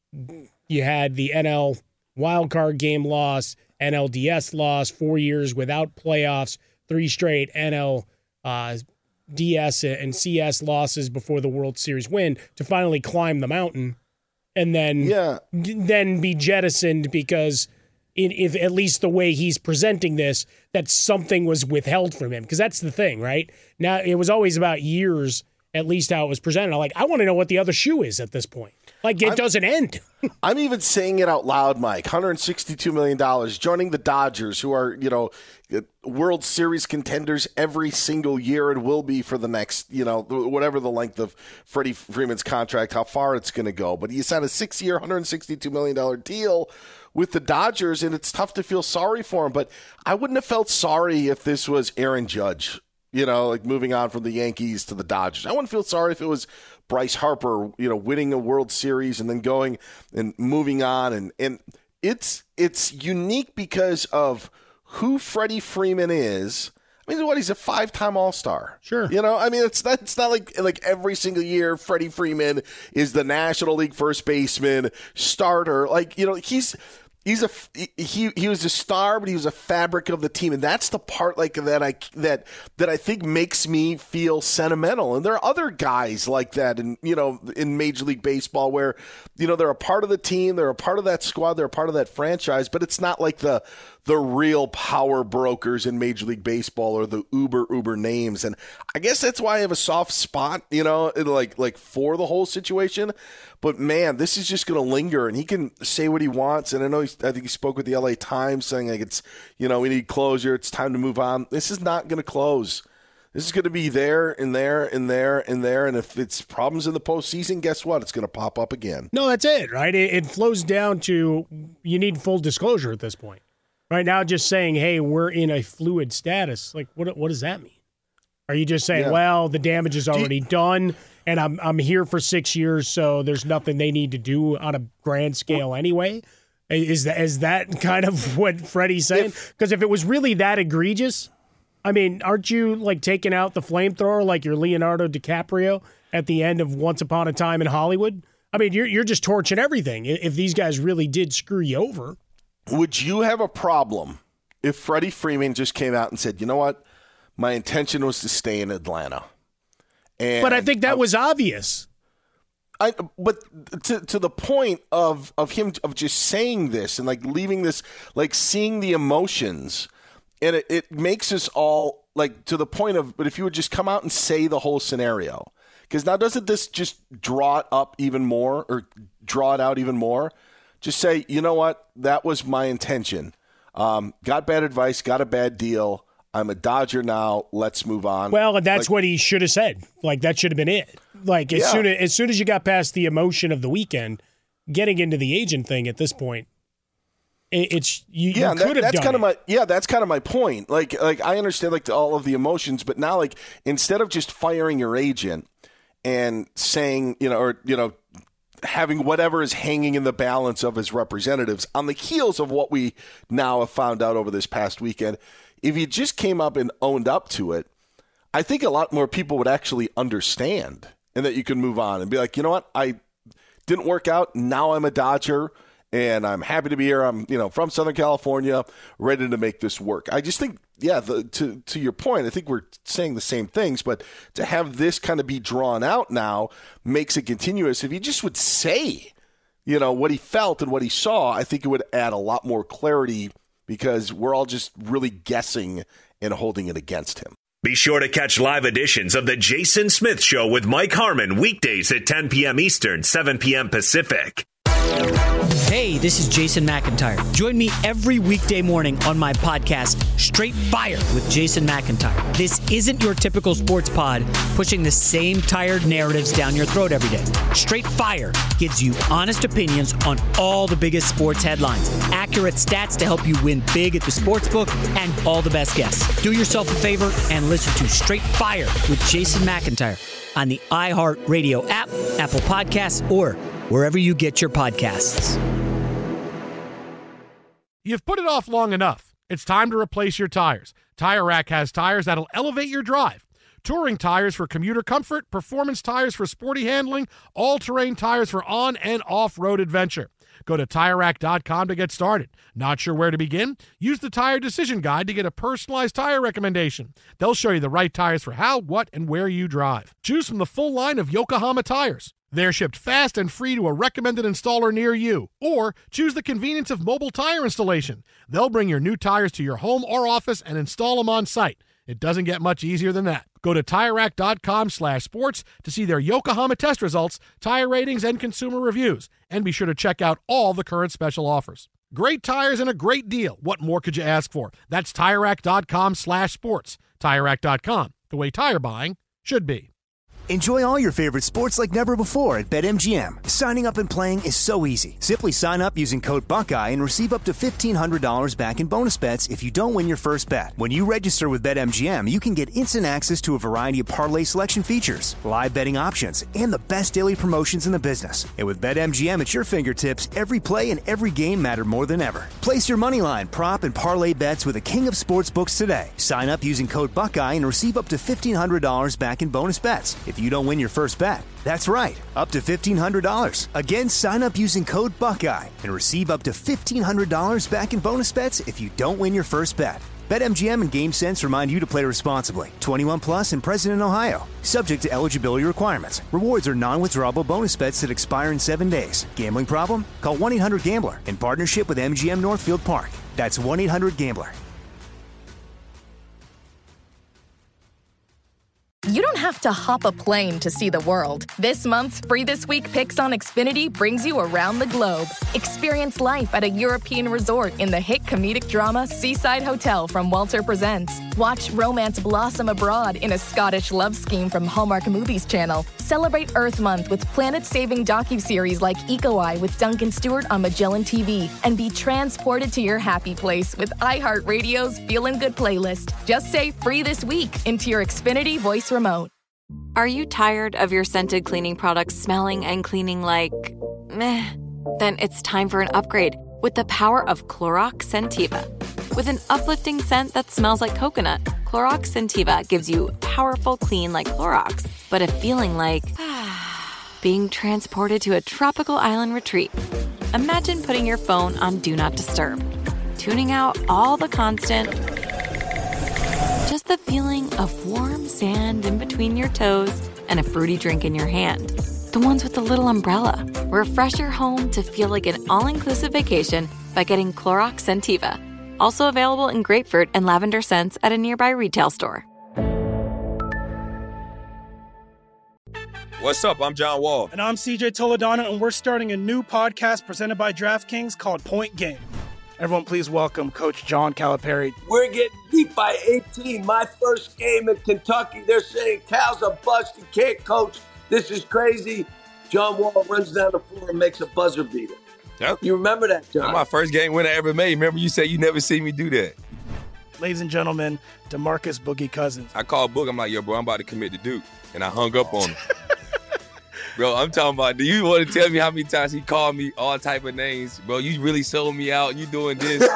you had the N L wildcard game loss, N L D S loss, four years without playoffs, three straight N L uh, D S and C S losses before the World Series win to finally climb the mountain and then
yeah.
then be jettisoned because in, if at least the way he's presenting this, that something was withheld from him. Because that's the thing, right? Now, it was always about years, at least how it was presented. I'm like, I want to know what the other shoe is at this point. Like, it I'm, doesn't end.
I'm even saying it out loud, Mike. one hundred sixty-two million dollars, joining the Dodgers, who are, you know, World Series contenders every single year and will be for the next, you know, whatever the length of Freddie Freeman's contract, how far it's going to go. But he signed a six-year, one hundred sixty-two million dollars deal with the Dodgers, and it's tough to feel sorry for him. But I wouldn't have felt sorry if this was Aaron Judge, you know, like moving on from the Yankees to the Dodgers. I wouldn't feel sorry if it was Bryce Harper, you know, winning a World Series and then going and moving on. And, and it's it's unique because of who Freddie Freeman is. I mean, what, he's a five-time All-Star.
Sure.
You know, I mean, it's not, it's not like like every single year Freddie Freeman is the National League first baseman, starter. Like, you know, he's he's a he he was a star, but he was a fabric of the team, and that's the part like that I that that I think makes me feel sentimental. And there are other guys like that, in you know, in Major League Baseball where, you know, they're a part of the team, they're a part of that squad, they're a part of that franchise, but it's not like the the real power brokers in Major League Baseball or the uber uber names. And I guess that's why I have a soft spot, you know, like like for the whole situation. But man, this is just going to linger, and he can say what he wants. And I know he's, I think he spoke with the L A Times saying like it's, you know, we need closure. It's time to move on. This is not going to close. This is going to be there and there and there and there. And if it's problems in the postseason, guess what? It's going to pop up again.
No, that's it, right? It, it flows down to you need full disclosure at this point. Right now, just saying, hey, we're in a fluid status. Like, what what does that mean? Are you just saying, yeah. well, the damage is already you, done, and I'm I'm here for six years, so there's nothing they need to do on a grand scale well, anyway? Is that is that kind of what Freddie's saying? Because if, if it was really that egregious, I mean, aren't you like taking out the flamethrower like you're Leonardo DiCaprio at the end of Once Upon a Time in Hollywood? I mean, you're you're just torching everything. If these guys really did screw you over.
Would you have a problem if Freddie Freeman just came out and said, you know what, my intention was to stay in Atlanta? And
but I think that I, was obvious.
I, but to to the point of, of him of just saying this and like leaving this, like seeing the emotions, and it, it makes us all like to the point of, but if you would just come out and say the whole scenario, because now doesn't this just draw it up even more or draw it out even more? Just say, you know what, that was my intention. Um, got bad advice, got a bad deal. I'm a Dodger now. Let's move on.
Well, that's
like,
what he should have said. Like, that should have been it. Like, as, yeah. soon as, as soon as you got past the emotion of the weekend, getting into the agent thing at this point, it, it's you,
yeah,
you could
that,
have
that's
done
kind
it.
of my yeah, that's kind of my point. Like, like I understand like the, all of the emotions, but now like instead of just firing your agent and saying, you know, or you know. having whatever is hanging in the balance of his representatives on the heels of what we now have found out over this past weekend, if he just came up and owned up to it, I think a lot more people would actually understand and that you can move on and be like, you know what, I didn't work out. Now I'm a Dodger and I'm happy to be here. I'm, you know, from Southern California, ready to make this work. I just think, yeah, the, to to your point, I think we're saying the same things, but to have this kind of be drawn out now makes it continuous. If he just would say, you know, what he felt and what he saw, I think it would add a lot more clarity because we're all just really guessing and holding it against him.
Be sure to catch live editions of The Jason Smith Show with Mike Harmon weekdays at ten p.m. Eastern, seven p.m. Pacific.
Hey,
Hey, this is Jason McIntyre. Join me every weekday morning on my podcast, Straight Fire with Jason McIntyre. This isn't your typical sports pod pushing the same tired narratives down your throat every day. Straight Fire gives you honest opinions on all the biggest sports headlines, accurate stats to help you win big at the sportsbook, and all the best guests. Do yourself a favor and listen to Straight Fire with Jason McIntyre on the iHeartRadio app, Apple Podcasts, or wherever you get your podcasts.
You've put it off long enough. It's time to replace your tires. Tire Rack has tires that'll elevate your drive. Touring tires for commuter comfort, performance tires for sporty handling, all-terrain tires for on- and off-road adventure. Go to Tire Rack dot com to get started. Not sure where to begin? Use the Tire Decision Guide to get a personalized tire recommendation. They'll show you the right tires for how, what, and where you drive. Choose from the full line of Yokohama tires. They're shipped fast and free to a recommended installer near you. Or choose the convenience of mobile tire installation. They'll bring your new tires to your home or office and install them on site. It doesn't get much easier than that. Go to Tire Rack dot com slash sports to see their Yokohama test results, tire ratings, and consumer reviews. And be sure to check out all the current special offers. Great tires and a great deal. What more could you ask for? That's Tire Rack dot com slash sports. Tire Rack dot com, the way tire buying should be.
Enjoy all your favorite sports like never before at BetMGM. Signing up and playing is so easy. Simply sign up using code Buckeye and receive up to fifteen hundred dollars back in bonus bets if you don't win your first bet. When you register with BetMGM, you can get instant access to a variety of parlay selection features, live betting options, and the best daily promotions in the business. And with BetMGM at your fingertips, every play and every game matter more than ever. Place your moneyline, prop, and parlay bets with the king of sportsbooks today. Sign up using code Buckeye and receive up to fifteen hundred dollars back in bonus bets if you don't win your first bet. That's right, up to fifteen hundred dollars. Again, sign up using code Buckeye and receive up to fifteen hundred dollars back in bonus bets if you don't win your first bet. BetMGM and GameSense remind you to play responsibly. twenty-one plus and present in Ohio. Subject to eligibility requirements. Rewards are non-withdrawable bonus bets that expire in seven days. Gambling problem? Call one eight hundred gambler in partnership with M G M Northfield Park. That's one eight hundred gambler.
You don't have to hop a plane to see the world. This month's Free This Week Picks on Xfinity brings you around the globe. Experience life at a European resort in the hit comedic drama Seaside Hotel from Walter Presents. Watch romance blossom abroad in a Scottish love scheme from Hallmark Movies Channel. Celebrate Earth Month with planet-saving docuseries like Eco Eye with Duncan Stewart on Magellan T V. And be transported to your happy place with iHeartRadio's Feelin' Good playlist. Just say Free This Week into your Xfinity voice remote.
Are you tired of your scented cleaning products smelling and cleaning like meh? Then it's time for an upgrade with the power of Clorox Scentiva. With an uplifting scent that smells like coconut, Clorox Scentiva gives you powerful clean like Clorox, but a feeling like being transported to a tropical island retreat. Imagine putting your phone on Do Not Disturb, tuning out all the constant, just the feeling of warm sand in between your toes and a fruity drink in your hand. The ones with the little umbrella. Refresh your home to feel like an all-inclusive vacation by getting Clorox Scentiva. Also available in grapefruit and lavender scents at a nearby retail store.
What's up? I'm John Wall.
And I'm C J Toledano, and we're starting a new podcast presented by DraftKings called Point Game. Everyone, please welcome Coach John Calipari.
We're getting beat by eighteen. My first game in Kentucky. They're saying Cal's a bust. He can't coach. This is crazy. John Wall runs down the floor and makes a buzzer beater.
Yep.
You remember that, John?
That's my first game win I ever made. Remember you said you never seen me do that.
Ladies and gentlemen, DeMarcus Boogie Cousins.
I called Boog. I'm like, yo, bro, I'm about to commit to Duke. And I hung up on him. Bro, I'm talking about, do you want to tell me how many times he called me all type of names? Bro, you really sold me out. You doing this.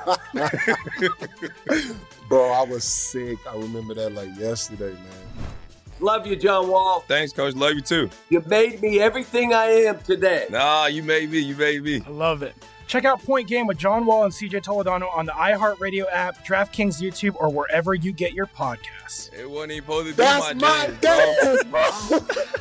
Bro, I was sick. I remember that like yesterday, man.
Love you, John Wall.
Thanks, Coach. Love you, too.
You made me everything I am today.
Nah, you made me. You made me.
I love it. Check out Point Game with John Wall and C J Toledano on the iHeartRadio app, DraftKings YouTube, or wherever you get your podcasts.
It wasn't even supposed to be
That's
my,
my dance, bro.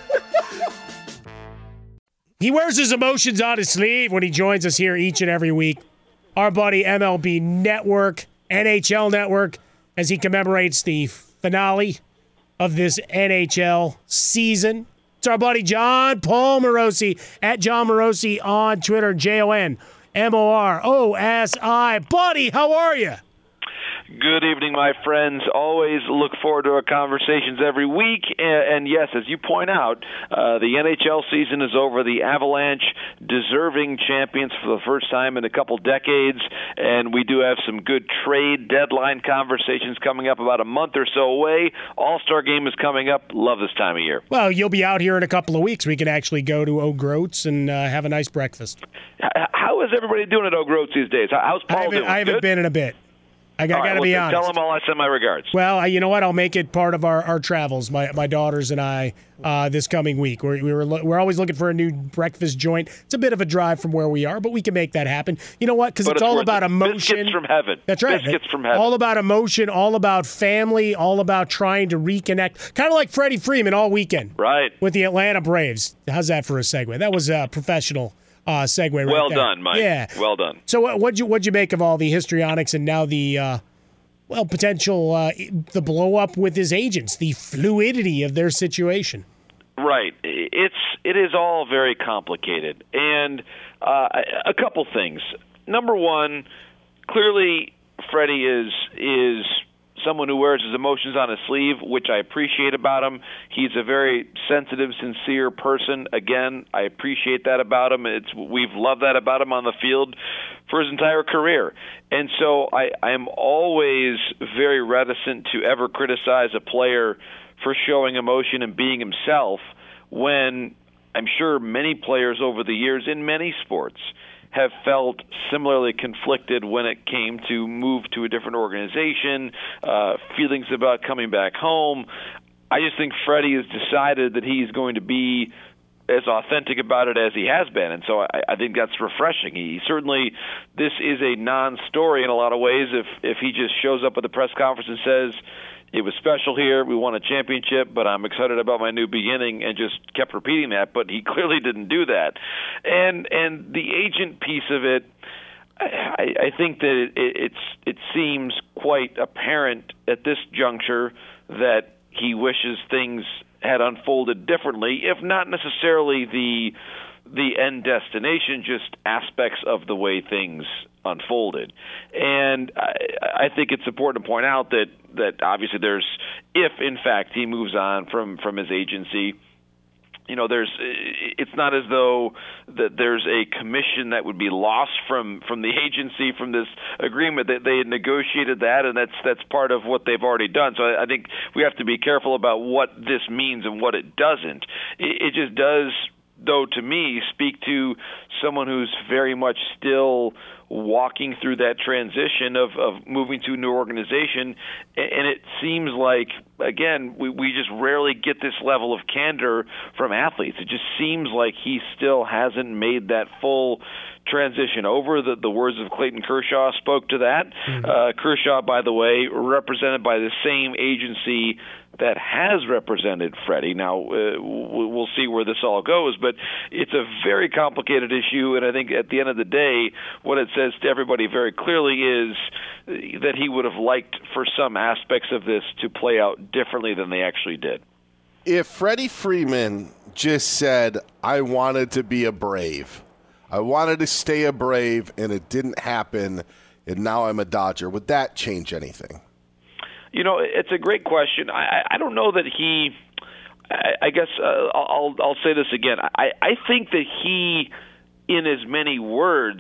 He wears his emotions on his sleeve when he joins us here each and every week. Our buddy M L B Network, N H L Network, as he commemorates the finale of this N H L season. It's our buddy John Paul Morosi, at John Morosi on Twitter, J O N M O R O S I. Buddy, how are you?
Good evening, my friends. Always look forward to our conversations every week. And, and yes, as you point out, uh, the N H L season is over. The Avalanche, deserving champions for the first time in a couple decades. And we do have some good trade deadline conversations coming up about a month or so away. All-Star game is coming up. Love this time of year.
Well, you'll be out here in a couple of weeks. We can actually go to O'Groats and uh, have a nice breakfast.
How is everybody doing at O'Groats these days? How's Paul
I haven't,
doing?
I haven't
Good?
been in a bit. I got,
All right,
got to
well,
be
then
honest.
Tell them all I send my regards.
Well, I, you know what? I'll make it part of our, our travels. My my daughters and I uh, this coming week. We're we were we're always looking for a new breakfast joint. It's a bit of a drive from where we are, but we can make that happen. You know what? Because it's,
it's
all
worth
about
it.
emotion.
Biscuits from heaven.
That's right.
Biscuits from heaven.
All about emotion. All about family. All about trying to reconnect. Kind of like Freddie Freeman all weekend.
Right.
With the Atlanta Braves. How's that for a segue? That was a professional uh, segue. Right
well
there.
done, Mike.
Yeah.
Well done.
So what what'd you what'd you make of all the histrionics and now the uh, well potential uh, the blow up with his agents, the fluidity of their situation?
Right. It's it is all very complicated, and uh, a couple things. Number one, clearly Freddie is is someone who wears his emotions on his sleeve, which I appreciate about him. He's a very sensitive, sincere person. Again, I appreciate that about him. It's we've loved that about him on the field for his entire career. And so I, I am always very reticent to ever criticize a player for showing emotion and being himself when I'm sure many players over the years in many sports have felt similarly conflicted when it came to move to a different organization, uh, feelings about coming back home. I just think Freddie has decided that he's going to be as authentic about it as he has been, and so I, I think that's refreshing. He certainly, this is a non-story in a lot of ways. If if he just shows up at the press conference and says, it was special here, we won a championship, but I'm excited about my new beginning, and just kept repeating that, but he clearly didn't do that. And and the agent piece of it, I, I think that it, it's it seems quite apparent at this juncture that he wishes things had unfolded differently, if not necessarily the the end destination, just aspects of the way things unfolded. And I, I think it's important to point out that, that obviously there's, if in fact he moves on from, from his agency, you know, there's, it's not as though that there's a commission that would be lost from, from the agency from this agreement. That they had negotiated that, and that's that's part of what they've already done. So I, I think we have to be careful about what this means and what it doesn't. It, it just does, though, to me, speak to someone who's very much still walking through that transition of, of moving to a new organization. And it seems like, again, we, we just rarely get this level of candor from athletes. It just seems like he still hasn't made that full transition over. The, the words of Clayton Kershaw spoke to that. Mm-hmm. Uh, Kershaw, by the way, represented by the same agency that has represented Freddie. Now, uh, we'll see where this all goes, but it's a very complicated issue, and I think at the end of the day, what it says to everybody very clearly is that he would have liked for some aspects of this to play out differently than they actually did.
If Freddie Freeman just said, I wanted to be a Brave, I wanted to stay a Brave, and it didn't happen, and now I'm a Dodger, would that change anything?
You know, it's a great question. I, I don't know that he. I, I guess uh, I'll I'll say this again. I, I think that he, in as many words,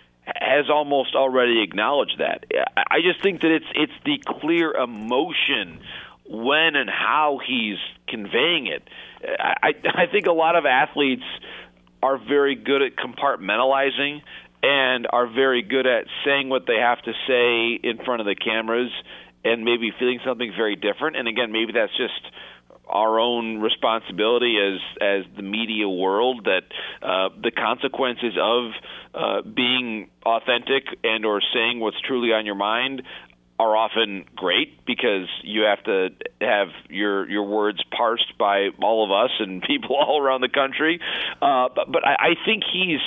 has almost already acknowledged that. I just think that it's it's the clear emotion when and how he's conveying it. I I think a lot of athletes are very good at compartmentalizing and are very good at saying what they have to say in front of the cameras, and maybe feeling something very different. And again, maybe that's just our own responsibility as as the media world, that uh, the consequences of uh, being authentic and or saying what's truly on your mind are often great, because you have to have your your words parsed by all of us and people all around the country. Uh, but, but I, I think he's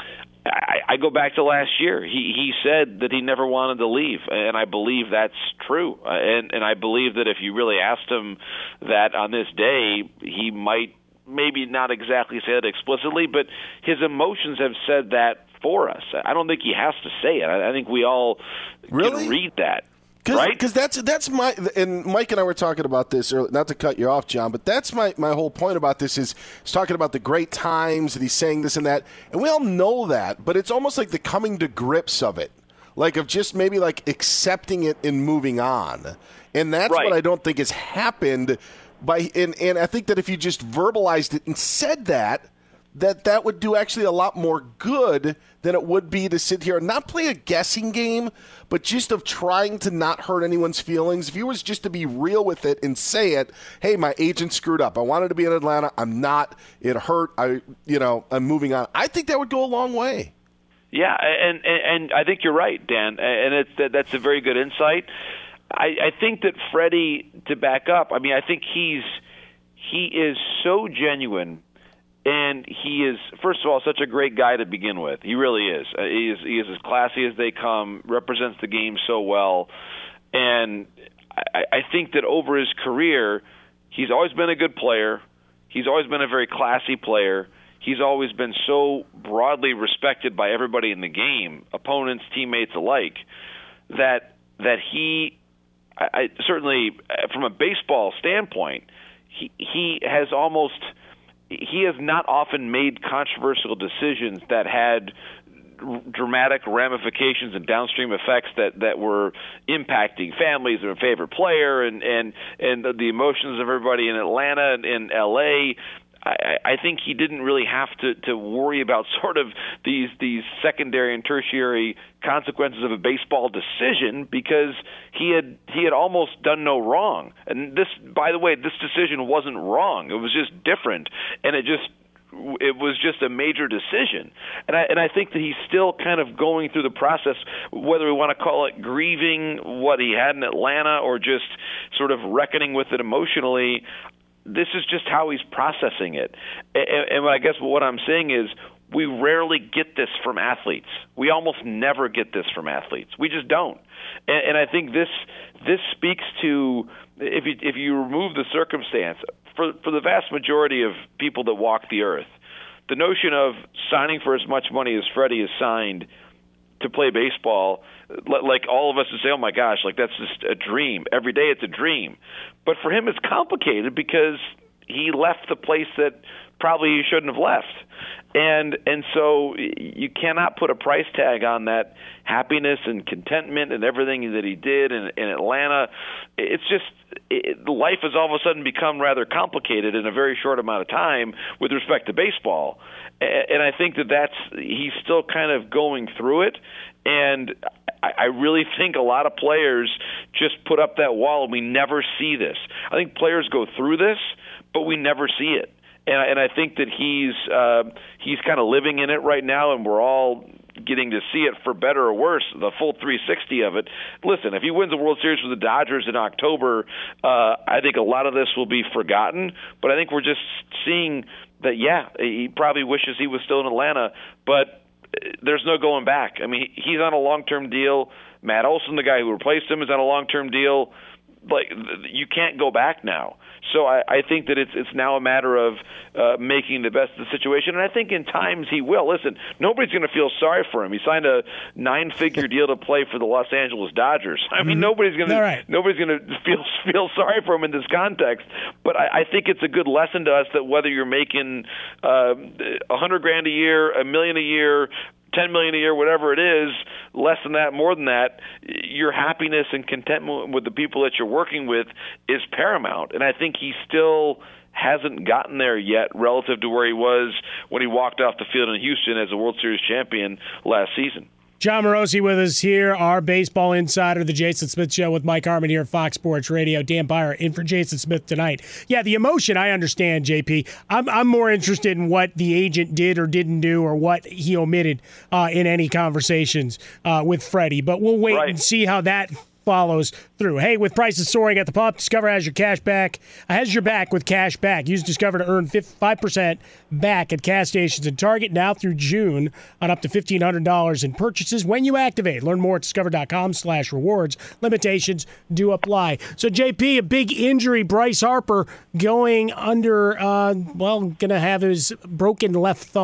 I, I go back to last year. He he said that he never wanted to leave, and I believe that's true. Uh, and and I believe that if you really asked him that on this day, he might maybe not exactly say it explicitly, but his emotions have said that for us. I don't think he has to say it. I, I think we all
really?
can read that.
Cause,
right?
Because that's that's my and Mike and I were talking about this earlier, not to cut you off, John, but that's my, my whole point about this is he's talking about the great times and he's saying this and that, and we all know that, but it's almost like the coming to grips of it, like of just maybe like accepting it and moving on, and that's
right.
what I don't think has happened. By and and I think that if you just verbalized it and said that. that that would do actually a lot more good than it would be to sit here and not play a guessing game, but just of trying to not hurt anyone's feelings. If you was just to be real with it and say it, hey, my agent screwed up. I wanted to be in Atlanta. I'm not. It hurt. I, you know, I'm moving on. I think that would go a long way.
Yeah, and and, and I think you're right, Dan, and it's, that's a very good insight. I, I think that Freddie, to back up, I mean, I think he's he is so genuine. And he is, first of all, such a great guy to begin with. He really is. Uh, he is. He is as classy as they come, represents the game so well. And I, I think that over his career, he's always been a good player. He's always been a very classy player. He's always been so broadly respected by everybody in the game, opponents, teammates alike, that that he, I, I, certainly from a baseball standpoint, he he has almost – he has not often made controversial decisions that had dramatic ramifications and downstream effects that, that were impacting families of a favorite player and, and, and the emotions of everybody in Atlanta and in L A. I, I think he didn't really have to, to worry about sort of these these secondary and tertiary consequences of a baseball decision because he had he had almost done no wrong. And this, by the way, this decision wasn't wrong. It was just different, and it just it was just a major decision. And I and I think that he's still kind of going through the process, whether we want to call it grieving what he had in Atlanta or just sort of reckoning with it emotionally. This is just how he's processing it. And, and I guess what I'm saying is we rarely get this from athletes. We almost never get this from athletes. We just don't. And, and I think this this speaks to, if you, if you remove the circumstance, for, for the vast majority of people that walk the earth, the notion of signing for as much money as Freddie has signed to play baseball, like all of us would say, oh my gosh, like that's just a dream. Every day it's a dream. But for him it's complicated because he left the place that probably he shouldn't have left. And and so you cannot put a price tag on that happiness and contentment and everything that he did in, in Atlanta. It's just it, life has all of a sudden become rather complicated in a very short amount of time with respect to baseball. And I think that that's he's still kind of going through it. And I really think a lot of players just put up that wall and we never see this. I think players go through this, but we never see it. And, and I think that he's uh, he's kind of living in it right now, and we're all getting to see it for better or worse, the full three sixty of it. Listen, if he wins the World Series with the Dodgers in October, uh, I think a lot of this will be forgotten. But I think we're just seeing that, yeah, he probably wishes he was still in Atlanta, but there's no going back. I mean, he's on a long-term deal. Matt Olson, the guy who replaced him, is on a long-term deal. Like, you can't go back now. So I, I think that it's it's now a matter of uh, making the best of the situation, and I think in times he will. Listen, nobody's going to feel sorry for him. He signed a nine-figure deal to play for the Los Angeles Dodgers. I mean, mm-hmm. nobody's going right. to nobody's going to feel feel sorry for him in this context. But I, I think it's a good lesson to us that whether you're making uh, a hundred grand a year, a million a year, ten million a year, whatever it is, less than that, more than that, your happiness and contentment with the people that you're working with is paramount. And I think he still hasn't gotten there yet relative to where he was when he walked off the field in Houston as a World Series champion last season.
John Morosi with us here, our baseball insider, the Jason Smith Show with Mike Harmon here at Fox Sports Radio. Dan Byer in for Jason Smith tonight. Yeah, the emotion, I understand, J P. I'm, I'm more interested in what the agent did or didn't do or what he omitted uh, in any conversations uh, with Freddie. But we'll wait right. and see how that follows through. Hey, with prices soaring at the pump, Discover has your cash back. Has your back with cash back. Use Discover to earn five percent back at gas stations and Target now through June on up to fifteen hundred dollars in purchases when you activate. Learn more at discover.com slash rewards. Limitations do apply. So, J P, a big injury. Bryce Harper going under, uh, well, going to have his broken left thumb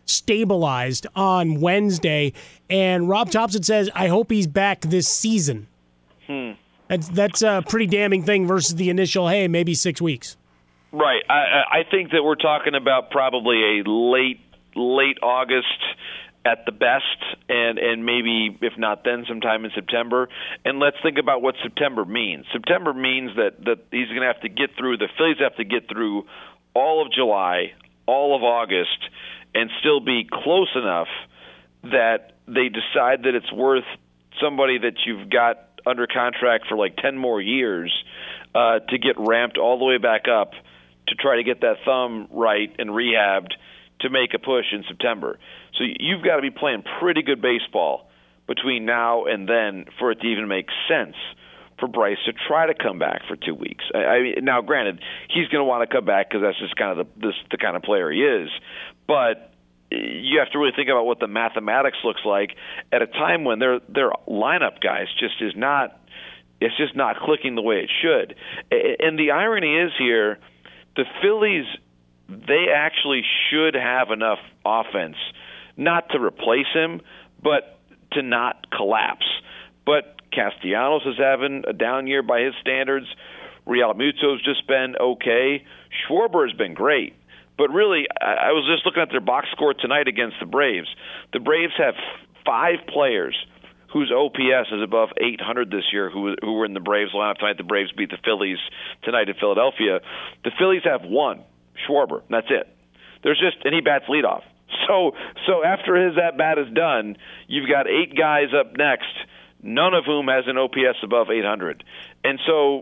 stabilized on Wednesday. And Rob Thompson says, I hope he's back this season.
Hmm.
That's, that's a pretty damning thing versus the initial, hey, maybe six weeks.
Right. I, I think that we're talking about probably a late, late August at the best, and, and maybe, if not then, sometime in September. And let's think about what September means. September means that, that he's going to have to get through, the Phillies have to get through all of July, all of August, and still be close enough that they decide that it's worth somebody that you've got under contract for like ten more years uh, to get ramped all the way back up to try to get that thumb right and rehabbed to make a push in September. So you've got to be playing pretty good baseball between now and then for it to even make sense for Bryce to try to come back for two weeks. I, I now, granted, he's going to want to come back because that's just kind of the, this, the kind of player he is. But you have to really think about what the mathematics looks like at a time when their their lineup, guys, just is not. It's just not clicking the way it should. And the irony is here, the Phillies, they actually should have enough offense not to replace him, but to not collapse. But Castellanos is having a down year by his standards. Real Muto's just been okay. Schwarber has been great. But really, I was just looking at their box score tonight against the Braves. The Braves have five players whose O P S is above eight hundred this year who, who were in the Braves lineup tonight. The Braves beat the Phillies tonight in Philadelphia. The Phillies have one, Schwarber. That's it. There's just, and he bats leadoff. So, so after his at-bat is done, you've got eight guys up next, none of whom has an O P S above eight hundred. And so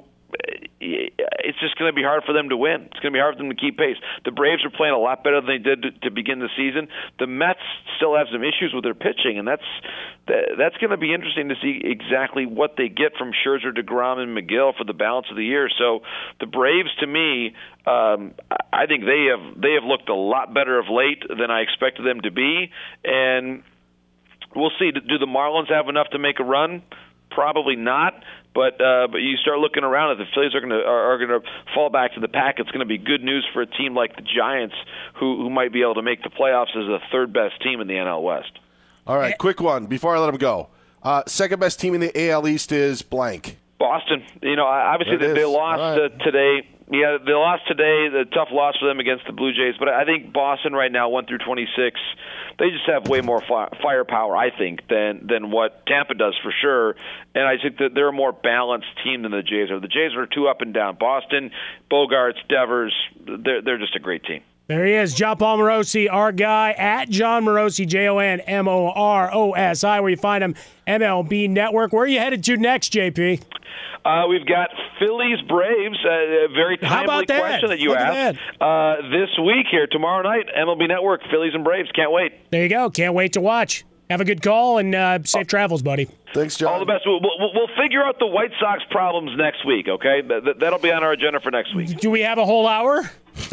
it's just going to be hard for them to win. It's going to be hard for them to keep pace. The Braves are playing a lot better than they did to, to begin the season. The Mets still have some issues with their pitching, and that's that's going to be interesting to see exactly what they get from Scherzer, DeGrom, and McGill for the balance of the year. So the Braves, to me, um, I think they have they have looked a lot better of late than I expected them to be, and we'll see. Do the Marlins have enough to make a run? Probably not, but uh, but you start looking around, if the Phillies are going to are, are going to fall back to the pack, it's going to be good news for a team like the Giants, who who might be able to make the playoffs as the third best team in the N L West.
All right, quick one before I let them go. Uh, second best team in the A L East is blank.
Boston. You know, obviously they, they lost
right.
uh, today. Yeah, they lost today. The tough loss for them against the Blue Jays. But I think Boston right now, one through twenty-six, they just have way more fi- firepower, I think, than than what Tampa does for sure. And I think that they're a more balanced team than the Jays are. The Jays are too up and down. Boston, Bogarts, Devers, they're they're just a great team.
There he is, John Paul Morosi, our guy, at John Morosi, J O N M O R O S I, where you find him, M L B Network. Where are you headed to next, J P?
Uh, we've got Phillies Braves, uh, a very timely
that?
question that you
Look
asked. Uh, this week here, tomorrow night, M L B Network, Phillies and Braves. Can't wait.
There you go. Can't wait to watch. Have a good call and uh, safe travels, buddy.
Thanks, John.
All the best. We'll, we'll, we'll figure out the White Sox problems next week, okay? That, that'll be on our agenda for next week.
Do we have a whole hour?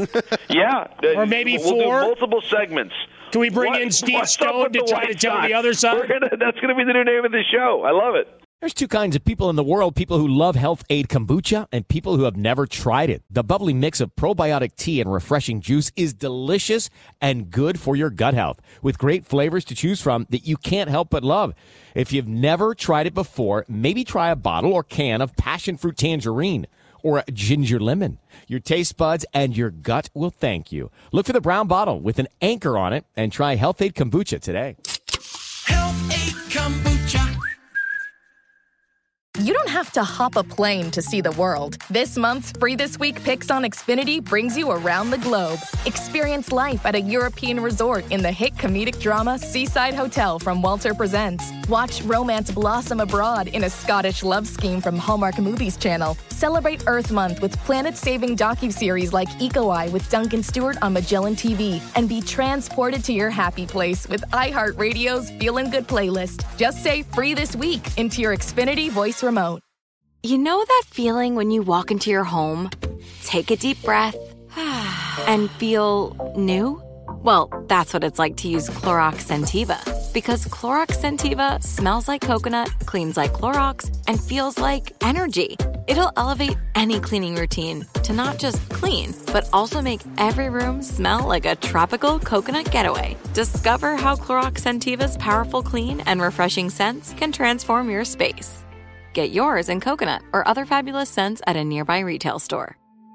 Yeah.
Or maybe
we'll
four?
do multiple segments.
Can we bring
what,
in Steve Stone to try to tell
Sox?
the other side?
Gonna, that's going to be the new name of the show. I love it.
There's two kinds of people in the world, people who love Health Aid Kombucha and people who have never tried it. The bubbly mix of probiotic tea and refreshing juice is delicious and good for your gut health, with great flavors to choose from that you can't help but love. If you've never tried it before, maybe try a bottle or can of passion fruit tangerine or ginger lemon. Your taste buds and your gut will thank you. Look for the brown bottle with an anchor on it and try Health Aid Kombucha today.
Health Aid Kombucha.
You don't have to hop a plane to see the world. This month's Free This Week Picks on Xfinity brings you around the globe. Experience life at a European resort in the hit comedic drama Seaside Hotel from Walter Presents. Watch romance blossom abroad in a Scottish love scheme from Hallmark Movies Channel. Celebrate Earth Month with planet-saving docuseries like Eco Eye with Duncan Stewart on Magellan T V. And be transported to your happy place with iHeartRadio's Feelin' Good playlist. Just say Free This Week into your Xfinity voice remote.
You know that feeling when you walk into your home, take a deep breath, and feel new? Well, that's what it's like to use Clorox Scentiva. Because Clorox Scentiva smells like coconut, cleans like Clorox, and feels like energy. It'll elevate any cleaning routine to not just clean, but also make every room smell like a tropical coconut getaway. Discover how Clorox Scentiva's powerful clean and refreshing scents can transform your space. Get yours in coconut or other fabulous scents at a nearby retail store.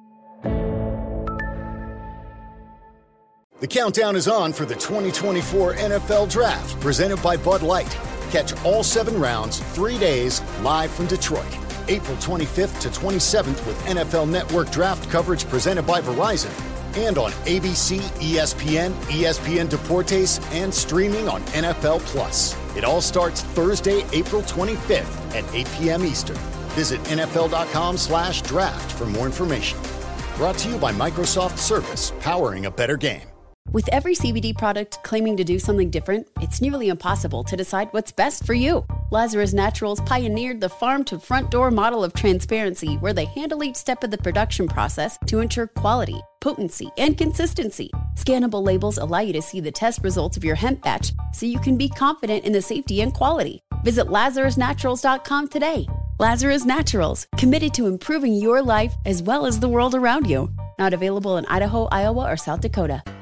The countdown is on for the twenty twenty-four N F L Draft, presented by Bud Light. Catch all seven rounds, three days, live from Detroit. April twenty-fifth to twenty-seventh with N F L Network Draft coverage presented by Verizon. And on A B C, E S P N, E S P N Deportes, and streaming on N F L Plus. It all starts Thursday, April twenty-fifth at eight p.m. Eastern. Visit nfl.com slash draft for more information. Brought to you by Microsoft Surface, powering a better game.
With every C B D product claiming to do something different, it's nearly impossible to decide what's best for you. Lazarus Naturals pioneered the farm-to-front-door model of transparency, where they handle each step of the production process to ensure quality, potency, and consistency. Scannable labels allow you to see the test results of your hemp batch, so you can be confident in the safety and quality. Visit lazarus naturals dot com today. Lazarus Naturals, committed to improving your life as well as the world around you. Not available in Idaho, Iowa, or South Dakota.